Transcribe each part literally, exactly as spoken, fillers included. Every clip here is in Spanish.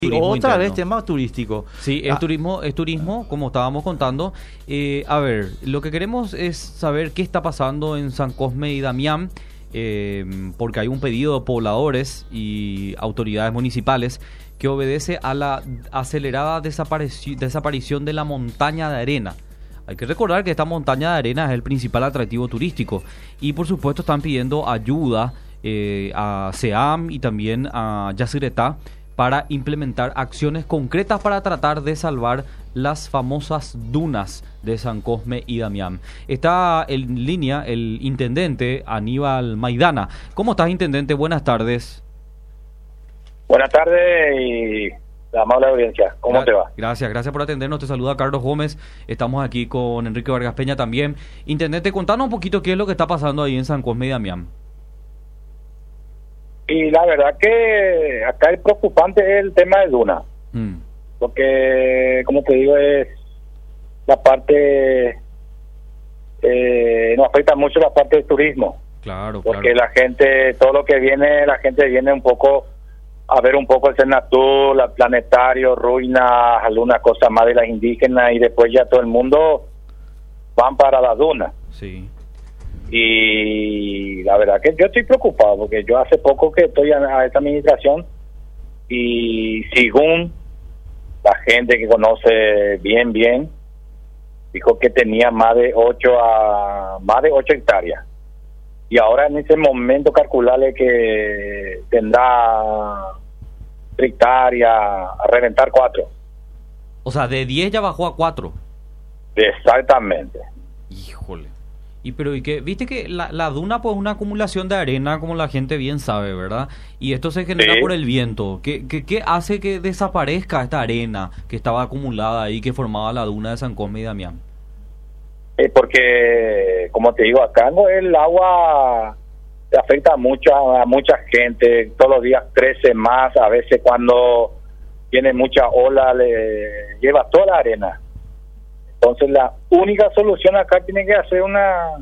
Y Turismo otra interno. vez tema turístico. Sí, es Ah. turismo, es turismo, como estábamos contando. Eh, a ver, lo que queremos es saber qué está pasando en San Cosme y Damián, eh, porque hay un pedido de pobladores y autoridades municipales que obedece a la acelerada desapareci- desaparición de la montaña de arena. Hay que recordar que esta montaña de arena es el principal atractivo turístico y por supuesto están pidiendo ayuda eh, a SEAM y también a Yacyretá para implementar acciones concretas para tratar de salvar las famosas dunas de San Cosme y Damián. Está en línea el intendente Aníbal Maidana. ¿Cómo estás, intendente? Buenas tardes. Buenas tardes y la amable audiencia. ¿Cómo Gra- te va? Gracias, gracias por atendernos. Te saluda Carlos Gómez. Estamos aquí con Enrique Vargas Peña también. Intendente, contanos un poquito qué es lo que está pasando ahí en San Cosme y Damián. Y la verdad que acá el preocupante es el tema de Duna, Mm, porque como te digo es la parte, eh, nos afecta mucho la parte del turismo, claro, porque claro. la gente, todo lo que viene, la gente viene un poco a ver un poco el Senatur, el planetario, ruinas, algunas cosas más de las indígenas y después ya todo el mundo van para la Duna. Sí. Y la verdad que yo estoy preocupado porque yo hace poco que estoy a, a esta administración y según la gente que conoce bien bien dijo que tenía más de ocho a más de ocho hectáreas y ahora en ese momento calcularle que tendrá hectáreas a reventar cuatro. O sea, de diez ya bajó a cuatro. Exactamente. Híjole. Y pero y que viste que la, la duna pues es una acumulación de arena, como la gente bien sabe, ¿verdad? Y esto se genera Sí. por el viento. ¿Qué, qué, qué hace que desaparezca esta arena que estaba acumulada ahí, que formaba la duna de San Cosme y Damián? Eh, porque, como te digo, acá no, el agua afecta mucho a, a mucha gente, todos los días crece más, a veces cuando tiene mucha ola le lleva toda la arena. Entonces la única solución acá tiene que hacer una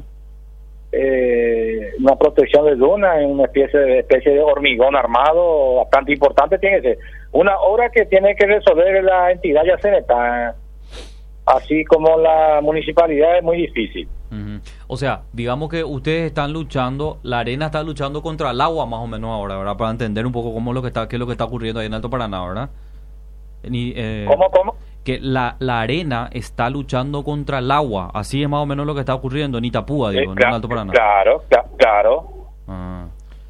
eh, una protección de duna, una especie de, especie de hormigón armado bastante importante tiene que ser. Una obra que tiene que resolver la entidad Yacyretá, así como la municipalidad, es muy difícil. Ujú. O sea, digamos que ustedes están luchando, la arena está luchando contra el agua más o menos ahora, ¿verdad? Para entender un poco cómo es lo que está, qué es lo que está ocurriendo ahí en Alto Paraná, ¿verdad? Ni, eh, ¿Cómo, cómo? que la, la arena está luchando contra el agua, así es más o menos lo que está ocurriendo en Itapúa, digo, Eh, no en cla- Alto Paraná. Claro, cla- claro. Ah.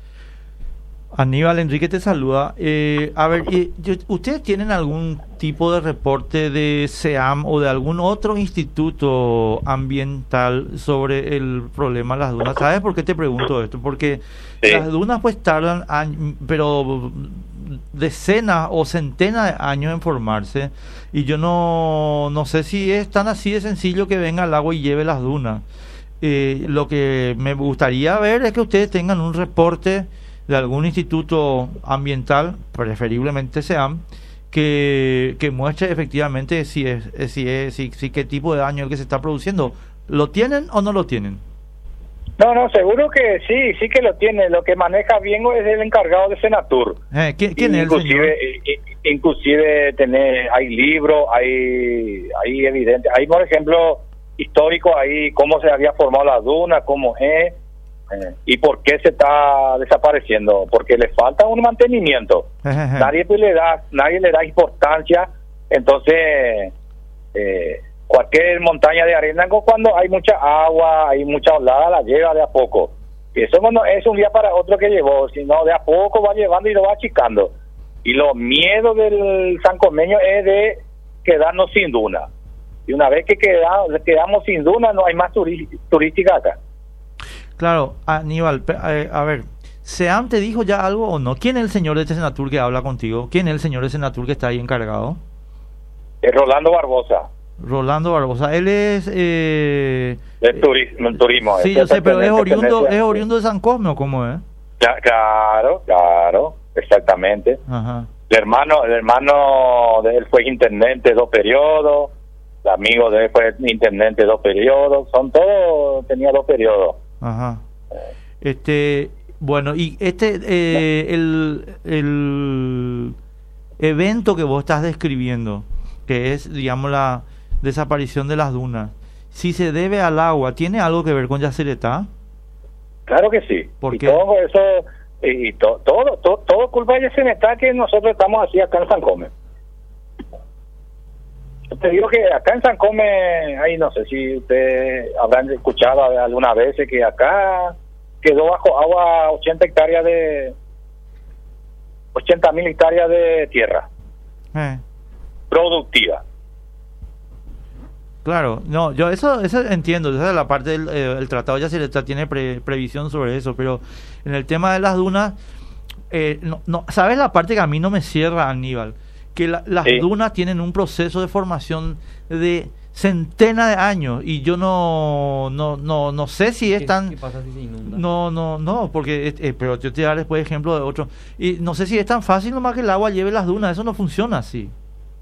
Aníbal, Enrique te saluda. Eh, a ver, y- yo- ¿ustedes tienen algún tipo de reporte de SEAM o de algún otro instituto ambiental sobre el problema de las dunas? ¿Sabes por qué te pregunto esto? Porque Sí. las dunas pues tardan años, pero decenas o centenas de años en formarse, y yo no, no sé si es tan así de sencillo que venga el agua y lleve las dunas. Eh, lo que me gustaría ver es que ustedes tengan un reporte de algún instituto ambiental, preferiblemente SEAM, que, que muestre efectivamente si es, eh, si es, si, si qué tipo de daño es el que se está produciendo. ¿Lo tienen o no lo tienen? No, no, seguro que sí, sí que lo tiene. Lo que maneja bien es el encargado de Senatur. Eh, ¿quién, quién es el señor? Inclusive, eh, eh, inclusive tener, hay libros, hay, hay evidente, hay por ejemplo histórico ahí cómo se había formado la duna, cómo es eh, y por qué se está desapareciendo, porque le falta un mantenimiento. Nadie pues le da, nadie le da importancia, entonces eh, cualquier montaña de arena cuando hay mucha agua, hay mucha olada, la lleva de a poco. Y eso no es un día para otro que llevó, sino de a poco va llevando y lo va achicando. Y lo miedo del sancomeño es de quedarnos sin duna. Y una vez que queda, quedamos sin duna, no hay más turi- turística acá. Claro, Aníbal, pe- eh, a ver, ¿SEAM te dijo ya algo o no? ¿Quién es el señor de este Senatur que habla contigo? ¿Quién es el señor de Senatur que está ahí encargado? Es Rolando Barbosa, Rolando Barbosa. Él es... Eh, del turismo. turismo sí, Este yo sé, pero es pertenece- oriundo, pertenece es a- oriundo de San Cosme, ¿o cómo es? Cla- Claro, claro, exactamente. Ajá. El hermano, el hermano de él fue intendente dos periodos, el amigo de él fue intendente dos periodos, son todos, tenía dos periodos. Ajá. Este, bueno, y este, eh, el, el, evento que vos estás describiendo, que es, digamos, la desaparición de las dunas, si se debe al agua, ¿tiene algo que ver con Yacyretá? Claro que sí. ¿Por y qué? todo eso, y to, todo, todo, todo culpa de Yacyretá que nosotros estamos así acá en San Come. Yo te digo que acá en San Come, ahí no sé si ustedes habrán escuchado alguna vez que acá quedó bajo agua ochenta hectáreas de ochenta mil hectáreas de tierra Eh. productiva. Claro, no, yo eso, eso entiendo, esa es la parte del eh, el tratado ya se le tiene pre- previsión sobre eso, pero en el tema de las dunas, eh, no, no, ¿sabes la parte que a mí no me cierra, Aníbal? Que la- las Sí. dunas tienen un proceso de formación de centenas de años y yo no no no no sé si es ¿Qué, tan qué pasa si se inunda? no no no porque eh, pero yo te daré después ejemplo de otro y no sé si es tan fácil nomás que el agua lleve las dunas, eso no funciona así.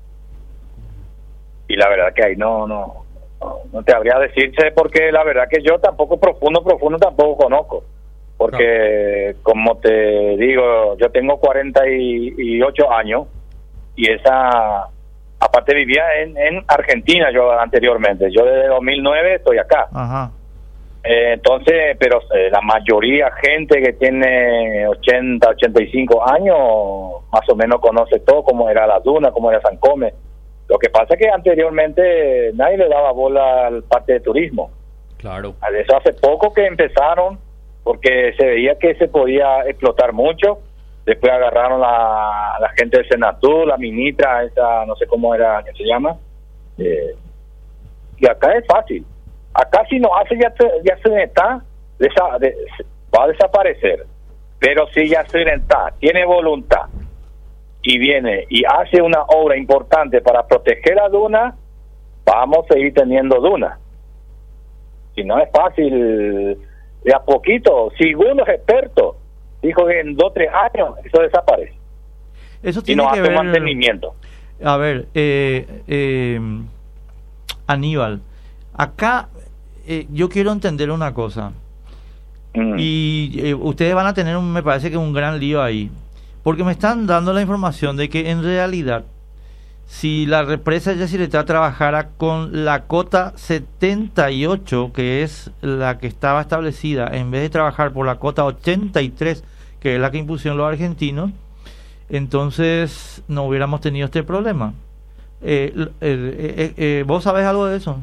Y la verdad que ahí no no no, no te habría decirse, porque la verdad que yo tampoco profundo profundo tampoco conozco, porque como te digo, yo tengo cuarenta y ocho años y esa aparte vivía en, en Argentina yo anteriormente, yo desde dos mil nueve estoy acá. Ajá. Eh, entonces, pero eh, la mayoría gente que tiene ochenta, ochenta y cinco años más o menos conoce todo, cómo era la duna, cómo era San Come. Lo que pasa es que anteriormente nadie le daba bola al parte de turismo. Claro. A eso hace poco que empezaron, porque se veía que se podía explotar mucho. Después agarraron la, la gente de Senatur, la ministra, esa no sé cómo era que se llama. Eh, y acá es fácil. Acá si no hace ya, ya se está, desa, de, va a desaparecer. Pero si ya se está, tiene voluntad y viene y hace una obra importante para proteger la duna, vamos a seguir teniendo duna. Si no es fácil, de a poquito, según los expertos, dijo que en dos o tres años eso desaparece. Eso Si tiene no que hace ver mantenimiento. A ver, eh, eh, Aníbal, acá eh, yo quiero entender una cosa. Mm. Y eh, ustedes van a tener, un, me parece que un gran lío ahí. Porque me están dando la información de que en realidad, si la represa de Yacyretá trabajara con la cota setenta y ocho, que es la que estaba establecida, en vez de trabajar por la cota ochenta y tres, que es la que impusieron los argentinos, entonces no hubiéramos tenido este problema. Eh, eh, eh, eh, ¿Vos sabés algo de eso?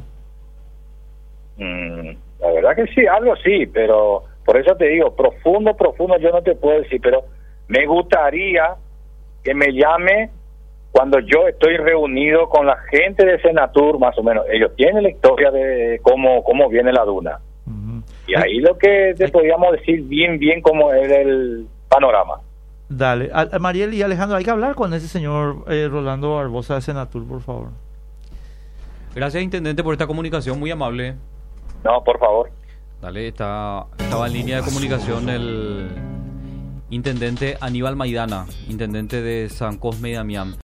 Mm, la verdad que sí, algo sí, pero por eso te digo, profundo, profundo yo no te puedo decir, pero me gustaría que me llame cuando yo estoy reunido con la gente de Senatur, más o menos. Ellos tienen la historia de cómo, cómo viene la duna. Uh-huh. Y ahí lo que te podríamos decir bien, bien cómo es el panorama. Dale, a, a Mariel y Alejandro, hay que hablar con ese señor eh, Rolando Barbosa de Senatur, por favor. Gracias, intendente, por esta comunicación muy amable. No, por favor. Dale, está, estaba en línea de comunicación el intendente Aníbal Maidana, intendente de San Cosme y Damián.